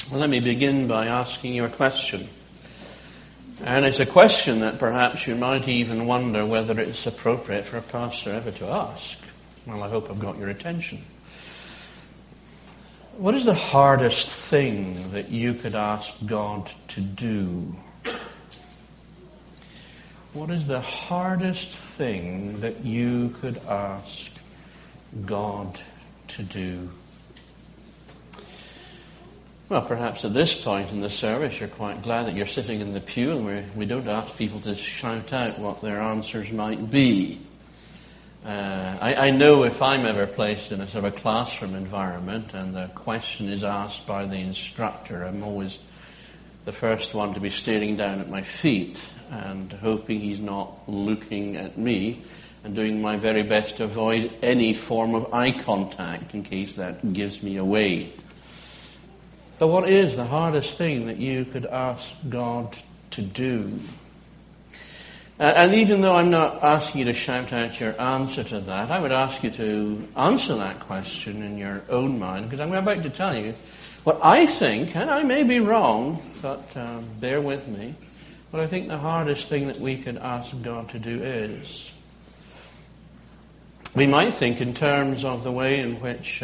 Well, let me begin by asking you a question. And it's a question that perhaps you might even wonder whether it's appropriate for a pastor ever to ask. Well, I hope I've got your attention. What is the hardest thing that you could ask God to do? What is the hardest thing that you could ask God to do? Well, perhaps at this point in the service you're quite glad that you're sitting in the pew and we don't ask people to shout out what their answers might be. I know if I'm ever placed in a sort of a classroom environment and the question is asked by the instructor, I'm always the first one to be staring down at my feet and hoping he's not looking at me and doing my very best to avoid any form of eye contact in case that gives me away. But what is the hardest thing that you could ask God to do? And even though I'm not asking you to shout out your answer to that, I would ask you to answer that question in your own mind, because I'm about to tell you what I think, and I may be wrong, but bear with me, what I think the hardest thing that we could ask God to do is. We might think in terms of the way in which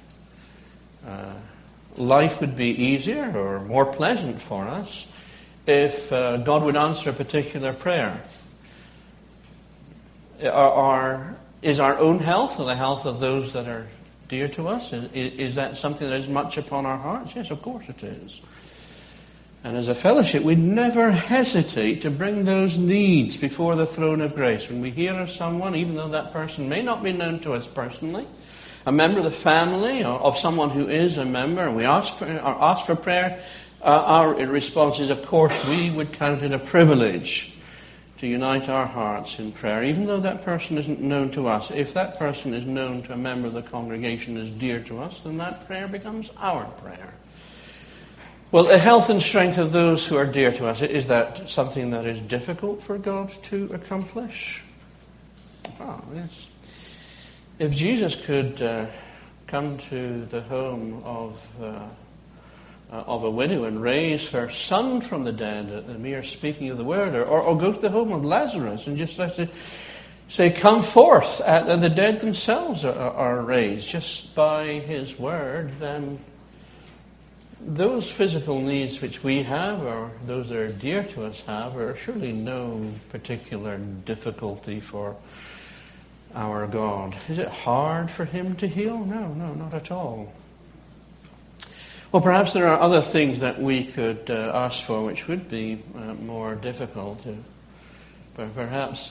life would be easier or more pleasant for us if God would answer a particular prayer. Is our own health or the health of those that are dear to us, is that something that is much upon our hearts? Yes, of course it is. And as a fellowship, we never hesitate to bring those needs before the throne of grace. When we hear of someone, even though that person may not be known to us personally, a member of the family or of someone who is a member, and we ask for prayer, our response is, of course, we would count it a privilege to unite our hearts in prayer, even though that person isn't known to us. If that person is known to a member of the congregation as dear to us, then that prayer becomes our prayer. Well, the health and strength of those who are dear to us, is that something that is difficult for God to accomplish? Oh, yes. If Jesus could come to the home of a widow and raise her son from the dead at the mere speaking of the word, or go to the home of Lazarus and just say, come forth, and the dead themselves are raised just by his word, then those physical needs which we have, or those that are dear to us have, are surely no particular difficulty for our God. Is it hard for him to heal? No, not at all. Well, perhaps there are other things that we could ask for which would be more difficult. But perhaps,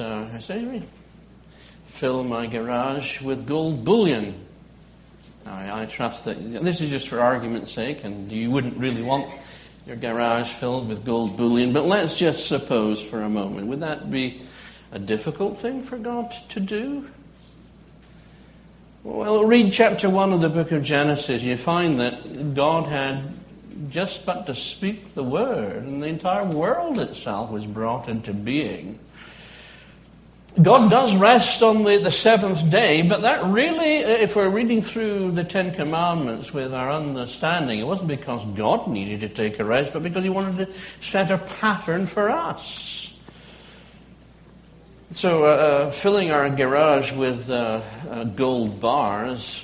fill my garage with gold bullion. Now, I trust that this is just for argument's sake, and you wouldn't really want your garage filled with gold bullion, but let's just suppose for a moment. Would that be a difficult thing for God to do? Well, read chapter 1 of the book of Genesis. You find that God had just but to speak the word, and the entire world itself was brought into being. God does rest on the seventh day, but that really, if we're reading through the Ten Commandments with our understanding, it wasn't because God needed to take a rest, but because he wanted to set a pattern for us. So filling our garage with gold bars,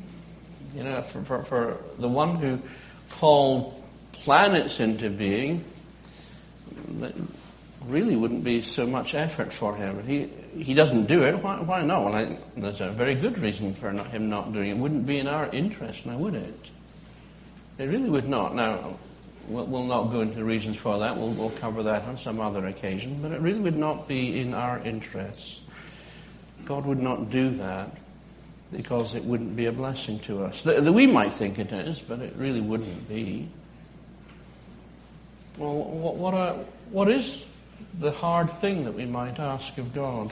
for the one who called planets into being, that really wouldn't be so much effort for him. He doesn't do it. Why not? Well, there's a very good reason for him not doing it. It wouldn't be in our interest, now would it? It really would not. Now, we'll not go into the reasons for that. We'll cover that on some other occasion. But it really would not be in our interests. God would not do that because it wouldn't be a blessing to us. We might think it is, but it really wouldn't be. Well, what is the hard thing that we might ask of God?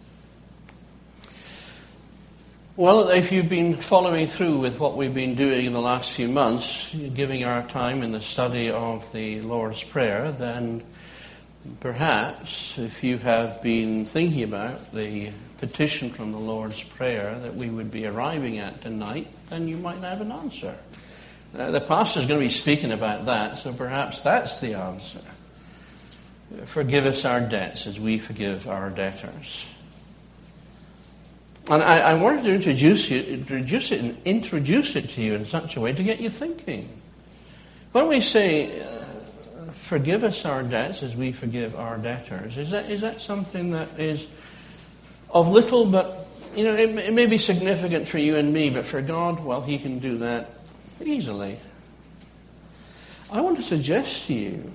Well, if you've been following through with what we've been doing in the last few months, giving our time in the study of the Lord's Prayer, then perhaps if you have been thinking about the petition from the Lord's Prayer that we would be arriving at tonight, then you might have an answer. The pastor's going to be speaking about that, so perhaps that's the answer. Forgive us our debts as we forgive our debtors. And I wanted to introduce it to you in such a way to get you thinking. When we say, forgive us our debts as we forgive our debtors, is that something that is of little, but it may be significant for you and me, but for God, well, He can do that easily. I want to suggest to you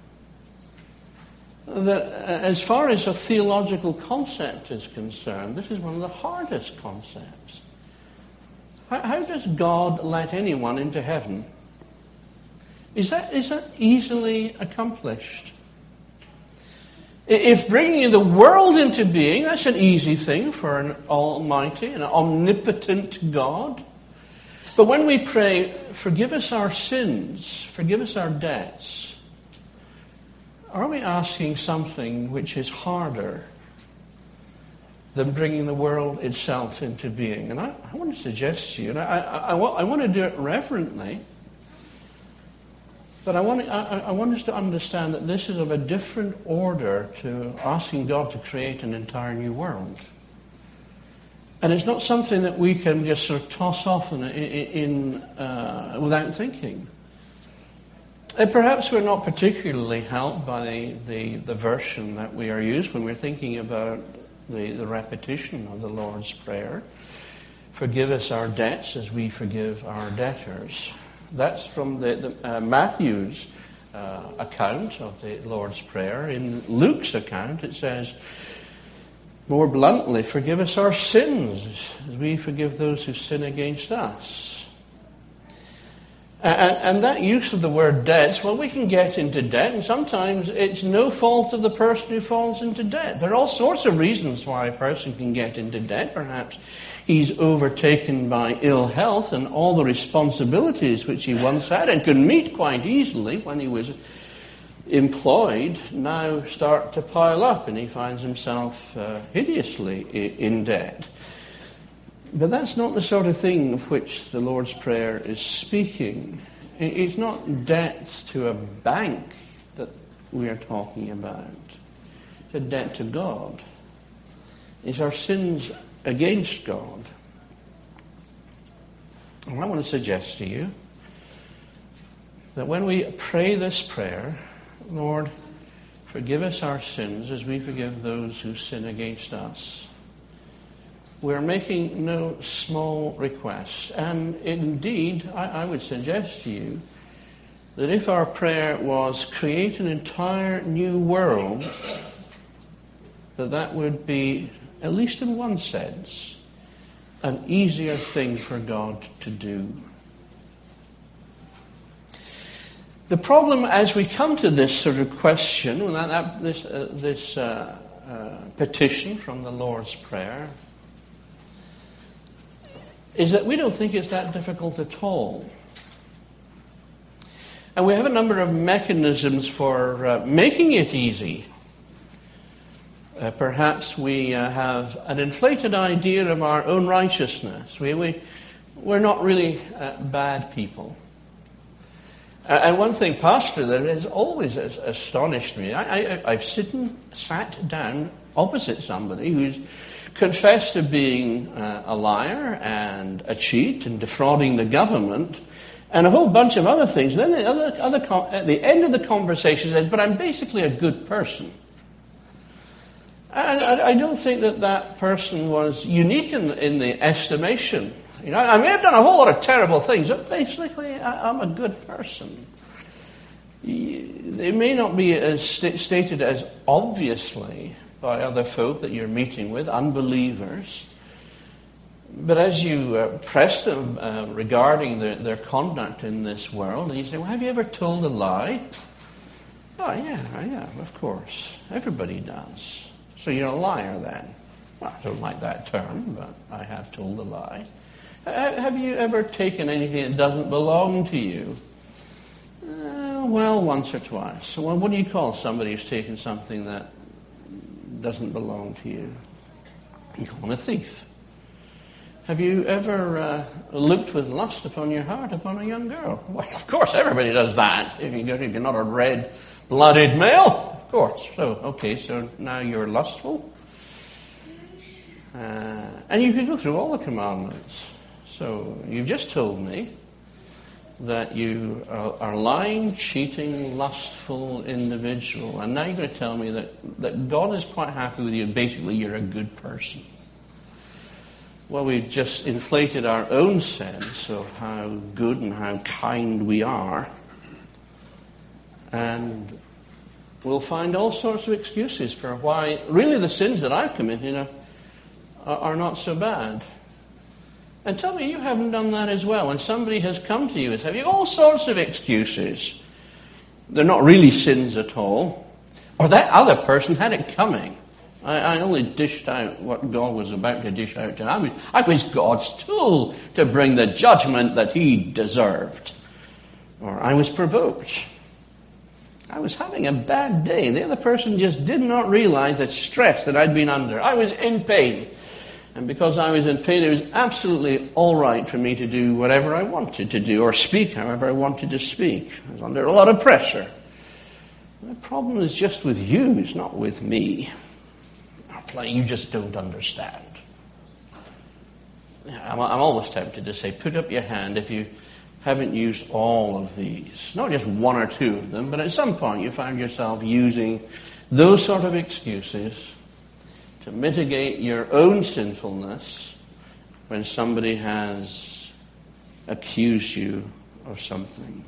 that as far as a theological concept is concerned, this is one of the hardest concepts. How does God let anyone into heaven? Is that easily accomplished? If bringing the world into being, that's an easy thing for an almighty and omnipotent God. But when we pray, forgive us our sins, forgive us our debts, are we asking something which is harder than bringing the world itself into being? And I want to suggest to you, and I want to do it reverently, but I want us to understand that this is of a different order to asking God to create an entire new world. And it's not something that we can just sort of toss off without thinking. Perhaps we're not particularly helped by the version that we are used when we're thinking about the repetition of the Lord's Prayer. Forgive us our debts as we forgive our debtors. That's from the Matthew's account of the Lord's Prayer. In Luke's account, it says, more bluntly, forgive us our sins as we forgive those who sin against us. And that use of the word debts, well, we can get into debt, and sometimes it's no fault of the person who falls into debt. There are all sorts of reasons why a person can get into debt. Perhaps he's overtaken by ill health, and all the responsibilities which he once had and could meet quite easily when he was employed now start to pile up, and he finds himself hideously in debt. But that's not the sort of thing of which the Lord's Prayer is speaking. It's not debts to a bank that we are talking about. It's a debt to God. It's our sins against God. And I want to suggest to you that when we pray this prayer, Lord, forgive us our sins as we forgive those who sin against us, we're making no small request. And indeed, I would suggest to you that if our prayer was create an entire new world, that would be, at least in one sense, an easier thing for God to do. The problem as we come to this sort of question, this petition from the Lord's Prayer, is that we don't think it's that difficult at all. And we have a number of mechanisms for making it easy. Perhaps we have an inflated idea of our own righteousness. We're not really bad people. And one thing, Pastor, that has always astonished me, I've sat down opposite somebody who's confessed to being a liar and a cheat and defrauding the government and a whole bunch of other things. And then at the end of the conversation says, but I'm basically a good person. And I don't think that person was unique in the estimation. I may have done a whole lot of terrible things, but basically I'm a good person. It may not be as stated as obviously by other folk that you're meeting with, unbelievers. But as you press them regarding their conduct in this world, and you say, well, have you ever told a lie? Oh, yeah, I have, of course. Everybody does. So you're a liar then. Well, I don't like that term, but I have told a lie. Have you ever taken anything that doesn't belong to you? Well, once or twice. Well, what do you call somebody who's taken something that doesn't belong to you? You call him a thief. Have you ever looked with lust upon your heart upon a young girl? Well, of course, everybody does that. If you're not a red-blooded male, of course. So now you're lustful. And you can go through all the commandments. So you've just told me that you are lying, cheating, lustful individual. And now you're going to tell me that God is quite happy with you and basically you're a good person. Well, we've just inflated our own sense of how good and how kind we are. And we'll find all sorts of excuses for why really the sins that I've committed are not so bad. And tell me you haven't done that as well. When somebody has come to you and said, have you all sorts of excuses? They're not really sins at all. Or that other person had it coming. I only dished out what God was about to dish out to me. I was God's tool to bring the judgment that he deserved. Or I was provoked. I was having a bad day. The other person just did not realize the stress that I'd been under. I was in pain. And because I was in pain, it was absolutely all right for me to do whatever I wanted to do or speak however I wanted to speak. I was under a lot of pressure. The problem is just with you. It's not with me. You just don't understand. I'm always tempted to say, put up your hand if you haven't used all of these. Not just one or two of them, but at some point you find yourself using those sort of excuses to mitigate your own sinfulness when somebody has accused you of something.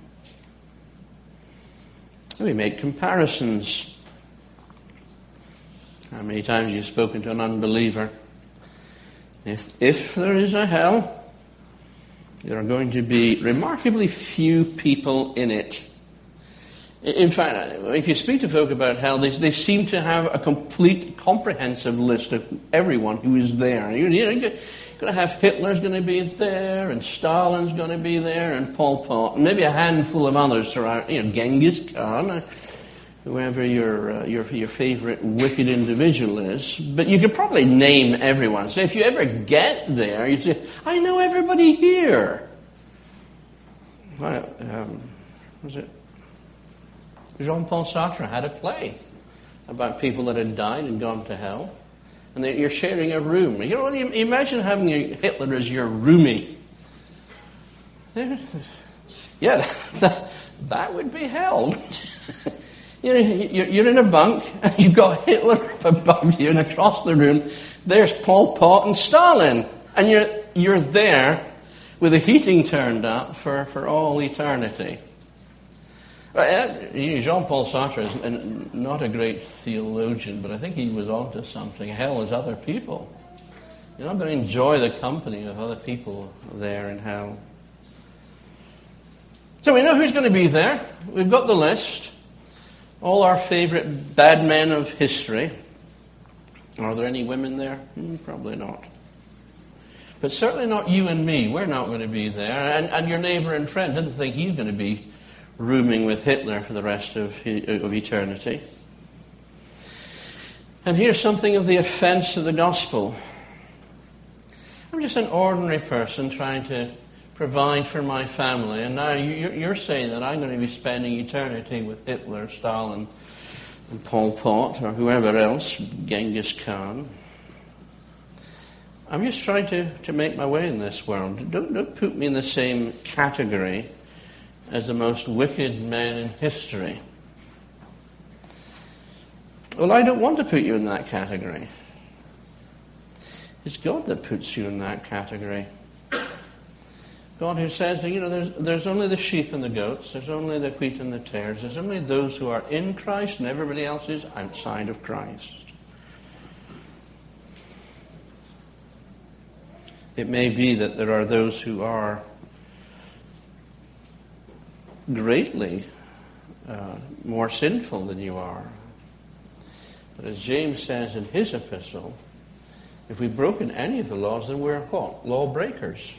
We make comparisons. How many times you've spoken to an unbeliever? If there is a hell, there are going to be remarkably few people in it. In fact, if you speak to folk about hell, they seem to have a complete, comprehensive list of everyone who is there. You're going to have Hitler's going to be there, and Stalin's going to be there, and Pol Pot, and maybe a handful of others throughout. Genghis Khan. Whoever your favorite wicked individual is, but you could probably name everyone. So if you ever get there, you say, I know everybody here. Was it Jean-Paul Sartre had a play about people that had died and gone to hell, and you're sharing a room. Imagine having Hitler as your roomie. Yeah, that would be hell. You're in a bunk, and you've got Hitler up above you, and across the room, there's Pol Pot and Stalin. And you're there with the heating turned up for all eternity. Jean-Paul Sartre is not a great theologian, but I think he was onto something. Hell is other people. You're not going to enjoy the company of other people there in hell. So we know who's going to be there. We've got the list. All our favorite bad men of history. Are there any women there? Probably not. But certainly not you and me. We're not going to be there. And your neighbor and friend doesn't think he's going to be rooming with Hitler for the rest of eternity. And here's something of the offense of the gospel. I'm just an ordinary person trying to provide for my family, and now you're saying that I'm going to be spending eternity with Hitler, Stalin, and Pol Pot, or whoever else, Genghis Khan. I'm just trying to make my way in this world. Don't put me in the same category as the most wicked men in history. Well, I don't want to put you in that category. It's God that puts you in that category. God who says that, there's only the sheep and the goats, there's only the wheat and the tares, there's only those who are in Christ and everybody else is outside of Christ. It may be that there are those who are greatly more sinful than you are. But as James says in his epistle, if we've broken any of the laws, then we're what? Lawbreakers.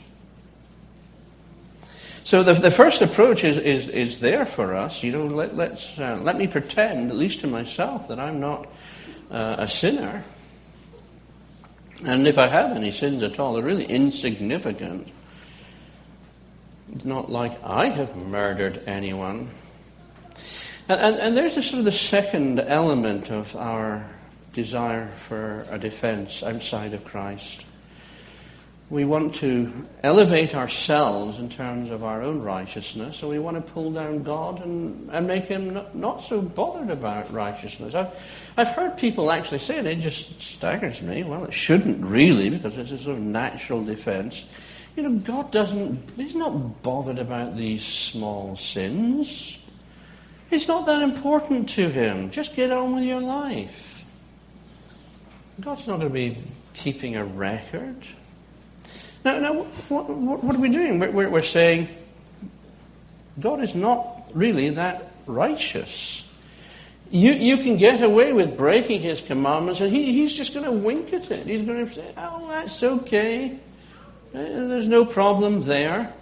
So the first approach is there for us. Let me pretend, at least to myself, that I'm not a sinner. And if I have any sins at all, they're really insignificant. It's not like I have murdered anyone. And there's a sort of the second element of our desire for a defense outside of Christ. We want to elevate ourselves in terms of our own righteousness, so we want to pull down God and make him not so bothered about righteousness. I've heard people actually say, and it just staggers me, well, it shouldn't really, because it's a sort of natural defense. You know, God he's not bothered about these small sins. It's not that important to him. Just get on with your life. God's not going to be keeping a record. Now, what are we doing? We're saying God is not really that righteous. You can get away with breaking his commandments, and he's just going to wink at it. He's going to say, oh, that's okay. There's no problem there.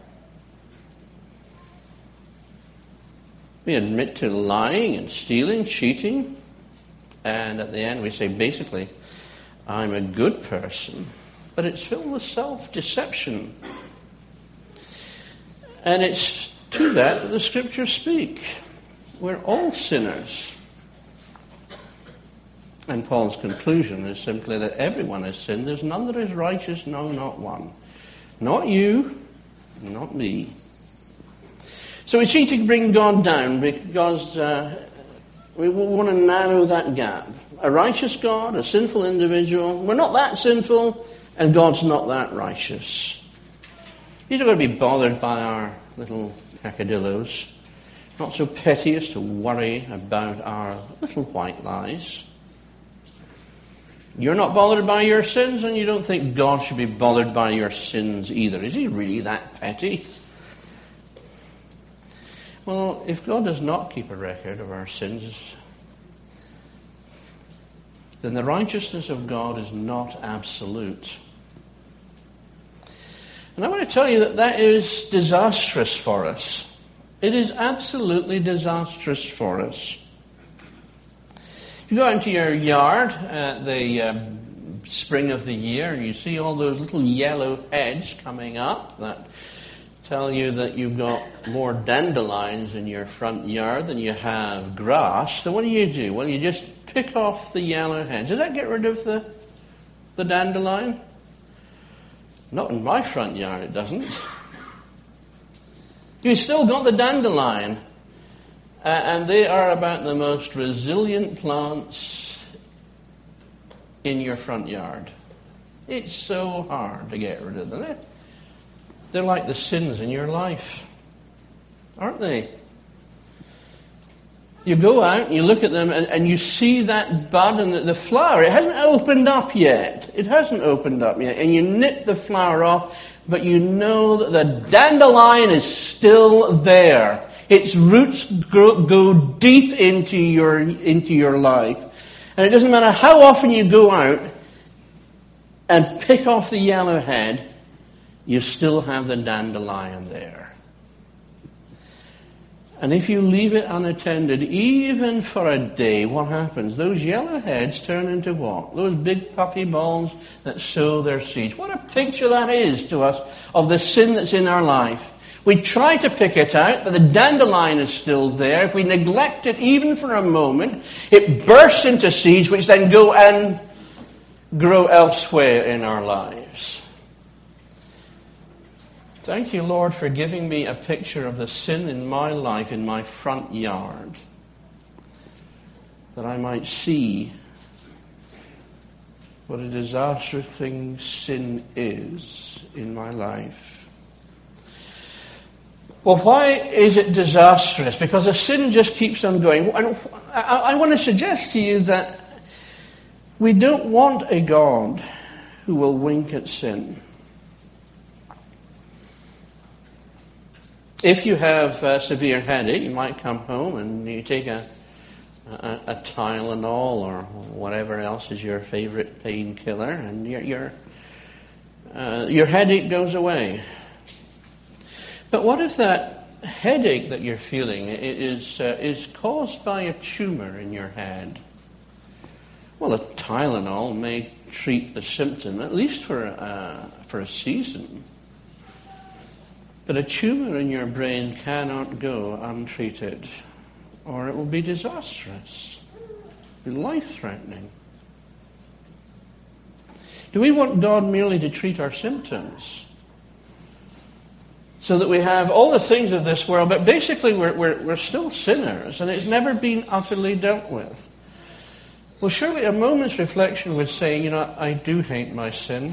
We admit to lying and stealing, cheating, and at the end we say, basically, I'm a good person. But it's filled with self-deception. And it's to that the Scriptures speak. We're all sinners. And Paul's conclusion is simply that everyone has sinned. There's none that is righteous, no, not one. Not you, not me. So we seek to bring God down because we want to narrow that gap. A righteous God, a sinful individual. We're not that sinful, and God's not that righteous. He's not going to be bothered by our little peccadillos. Not so petty as to worry about our little white lies. You're not bothered by your sins, and you don't think God should be bothered by your sins either. Is he really that petty? Well, if God does not keep a record of our sins, then the righteousness of God is not absolute. And I want to tell you that is disastrous for us. It is absolutely disastrous for us. You go out into your yard at the spring of the year and you see all those little yellow heads coming up that tell you that you've got more dandelions in your front yard than you have grass. So what do? Well, you just pick off the yellow heads. Does that get rid of the dandelion? Not in my front yard, it doesn't. You've still got the dandelion. And they are about the most resilient plants in your front yard. It's so hard to get rid of them. They're like the sins in your life, aren't they? You go out and you look at them and you see that bud and the flower. It hasn't opened up yet. It hasn't opened up yet. And you nip the flower off, but you know that the dandelion is still there. Its roots go deep into your life. And it doesn't matter how often you go out and pick off the yellow head, you still have the dandelion there. And if you leave it unattended, even for a day, what happens? Those yellow heads turn into what? Those big puffy balls that sow their seeds. What a picture that is to us of the sin that's in our life. We try to pick it out, but the dandelion is still there. If we neglect it even for a moment, it bursts into seeds which then go and grow elsewhere in our lives. Thank you, Lord, for giving me a picture of the sin in my life, in my front yard, that I might see what a disastrous thing sin is in my life. Well, why is it disastrous? Because the sin just keeps on going. I want to suggest to you that we don't want a God who will wink at sin. If you have a severe headache, you might come home and you take a Tylenol or whatever else is your favorite painkiller, and your headache goes away. But what if that headache that you're feeling is caused by a tumor in your head? Well, a Tylenol may treat the symptom, at least for a season. But a tumor in your brain cannot go untreated, or it will be disastrous, be life-threatening. Do we want God merely to treat our symptoms so that we have all the things of this world, but basically we're still sinners and it's never been utterly dealt with? Well, surely a moment's reflection would say, I do hate my sin.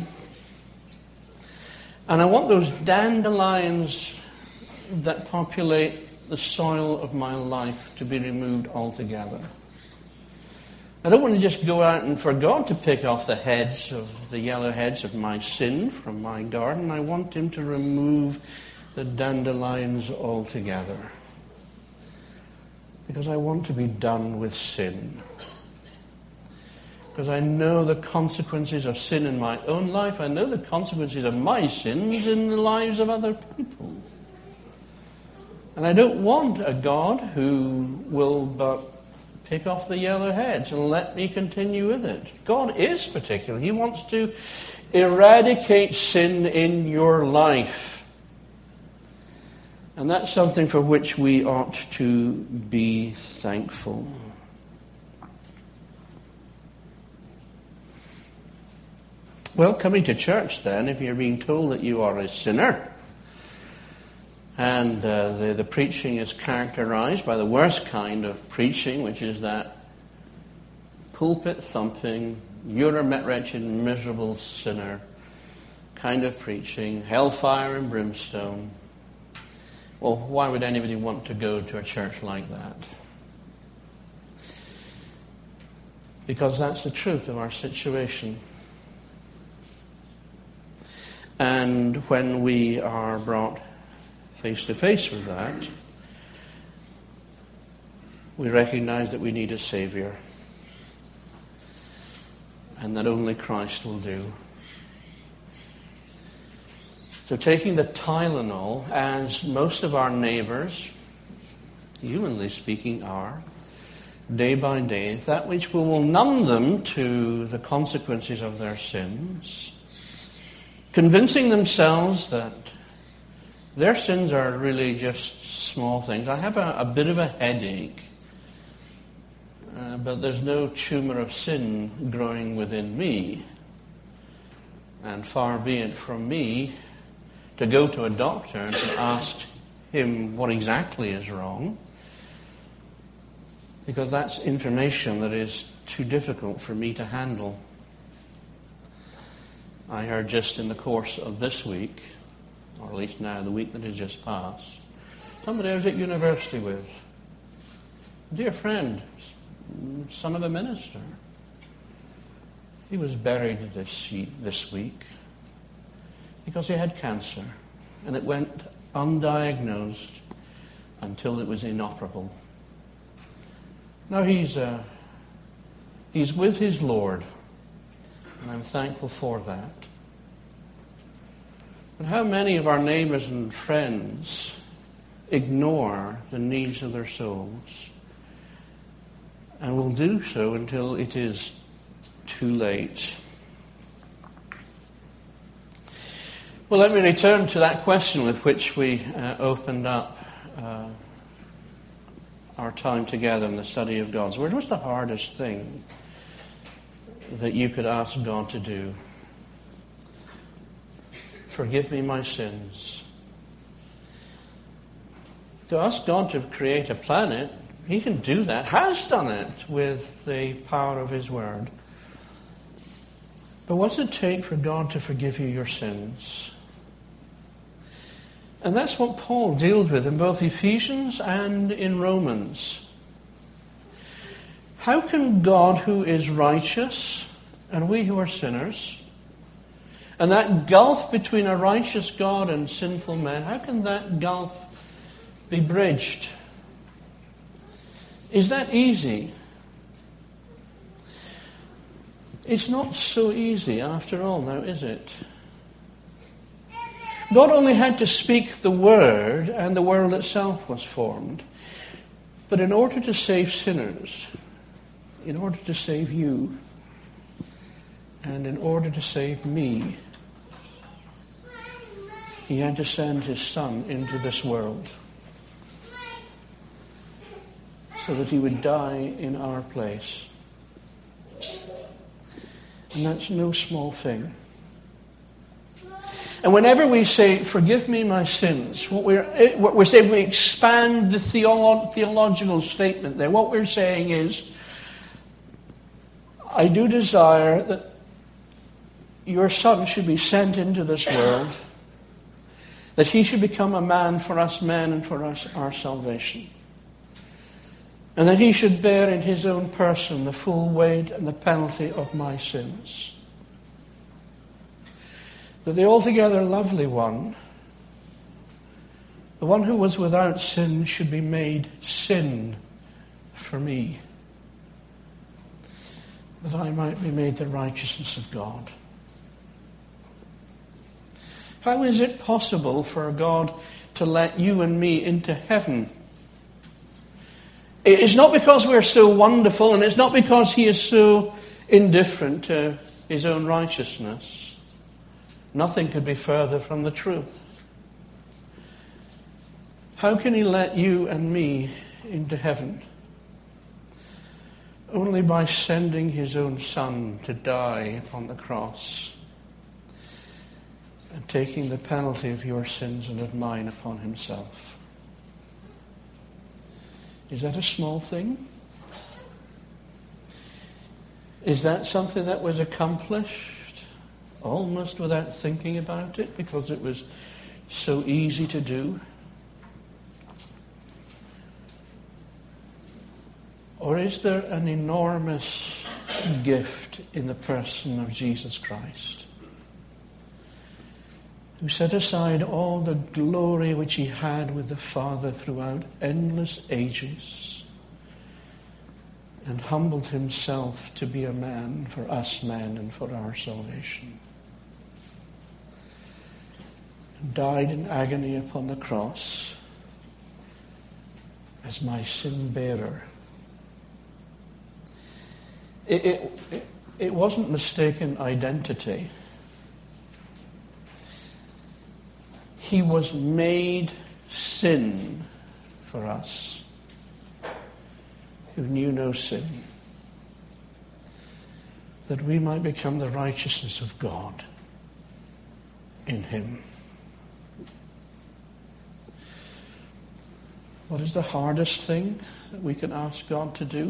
And I want those dandelions that populate the soil of my life to be removed altogether. I don't want to just go out and for God to pick off the yellow heads of my sin from my garden. I want Him to remove the dandelions altogether. Because I want to be done with sin. Because I know the consequences of sin in my own life. I know the consequences of my sins in the lives of other people. And I don't want a God who will but pick off the yellow heads and let me continue with it. God is particular. He wants to eradicate sin in your life. And that's something for which we ought to be thankful. Well, coming to church then, if you're being told that you are a sinner, and the preaching is characterized by the worst kind of preaching, which is that pulpit thumping, you're a wretched, miserable sinner kind of preaching, hellfire and brimstone. Well, why would anybody want to go to a church like that? Because that's the truth of our situation. And when we are brought face to face with that, we recognize that we need a Savior. And that only Christ will do. So taking the Tylenol, as most of our neighbors, humanly speaking, are, day by day, that which will numb them to the consequences of their sins, convincing themselves that their sins are really just small things. I have a bit of a headache, but there's no tumor of sin growing within me. And far be it from me to go to a doctor and to ask him what exactly is wrong, because that's information that is too difficult for me to handle. I heard just in the course of this week, or at least now the week that has just passed, somebody I was at university with, a dear friend, son of a minister. He was buried this week because he had cancer, and it went undiagnosed until it was inoperable. Now he's with his Lord, and I'm thankful for that. But how many of our neighbors and friends ignore the needs of their souls, and will do so until it is too late? Well, let me return to that question with which we opened up our time together in the study of God's Word. What's the hardest thing that you could ask God to do? Forgive me my sins. To ask God to create a planet, He can do that, has done it with the power of His Word. But what's it take for God to forgive you your sins? And that's what Paul deals with in both Ephesians and in Romans. How can God, who is righteous, and we who are sinners, and that gulf between a righteous God and sinful men, how can that gulf be bridged? Is that easy? It's not so easy after all now, is it? God only had to speak the word and the world itself was formed. But in order to save sinners, in order to save you And in order to save me, he had to send his Son into this world so that he would die in our place. And that's no small thing. And whenever we say, forgive me my sins, what we're saying, we expand the theological statement there. What we're saying is, I do desire that your Son should be sent into this world, that he should become a man for us men and for us our salvation. And that he should bear in his own person the full weight and the penalty of my sins. That the altogether lovely one, the one who was without sin, should be made sin for me, that I might be made the righteousness of God. How is it possible for God to let you and me into heaven? It's not because we're so wonderful, and it's not because he is so indifferent to his own righteousness. Nothing could be further from the truth. How can he let you and me into heaven? Only by sending his own Son to die upon the cross and taking the penalty of your sins and of mine upon himself. Is that a small thing? Is that something that was accomplished almost without thinking about it because it was so easy to do? Or is there an enormous gift in the person of Jesus Christ, who set aside all the glory which he had with the Father throughout endless ages and humbled himself to be a man for us men and for our salvation, and died in agony upon the cross as my sin bearer? It wasn't mistaken identity. He was made sin for us who knew no sin, that we might become the righteousness of God in him. What is the hardest thing that we can ask God to do?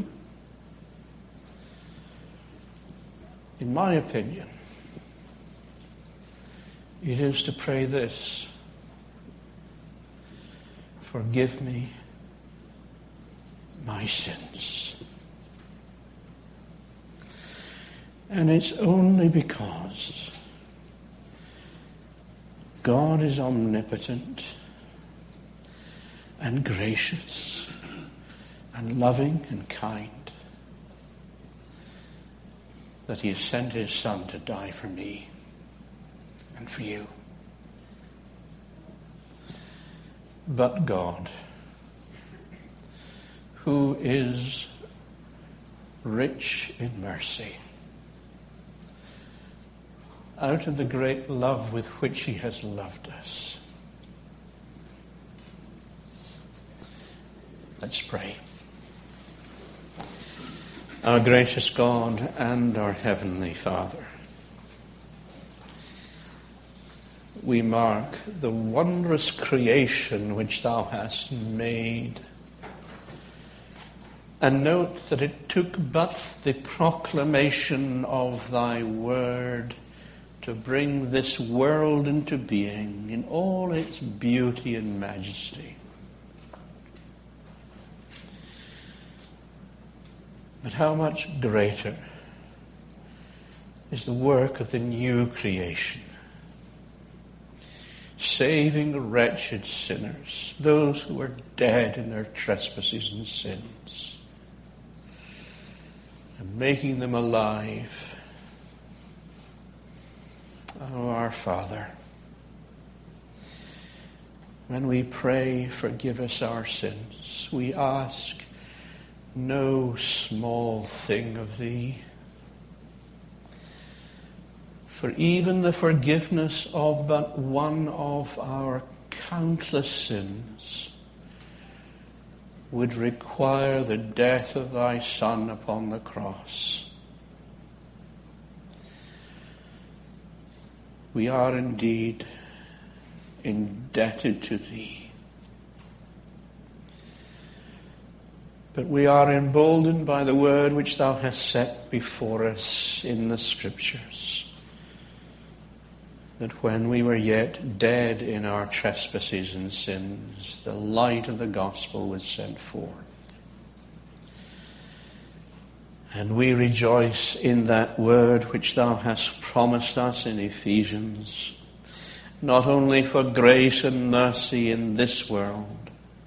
In my opinion, it is to pray this: forgive me my sins. And it's only because God is omnipotent and gracious and loving and kind that he has sent his Son to die for me and for you. But God, who is rich in mercy, out of the great love with which he has loved us. Let's pray. Our gracious God and our heavenly Father, we mark the wondrous creation which thou hast made, and note that it took but the proclamation of thy word to bring this world into being in all its beauty and majesty. But how much greater is the work of the new creation, saving wretched sinners, those who are dead in their trespasses and sins, and making them alive. Oh, our Father, when we pray, forgive us our sins, we ask no small thing of thee, For even the forgiveness of but one of our countless sins would require the death of thy Son upon the cross. We are indeed indebted to thee. But we are emboldened by the word which thou hast set before us in the Scriptures, that when we were yet dead in our trespasses and sins, the light of the gospel was sent forth. And we rejoice in that word which thou hast promised us in Ephesians, not only for grace and mercy in this world,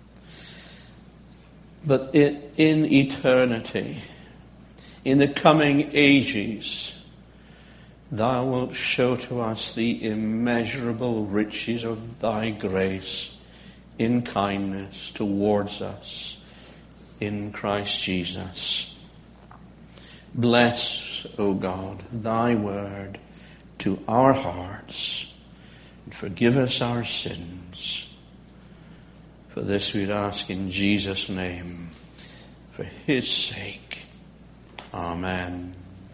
but in eternity, in the coming ages, thou wilt show to us the immeasurable riches of thy grace in kindness towards us in Christ Jesus. Bless, O God, thy word to our hearts, and forgive us our sins. For this we'd ask in Jesus' name, for his sake. Amen.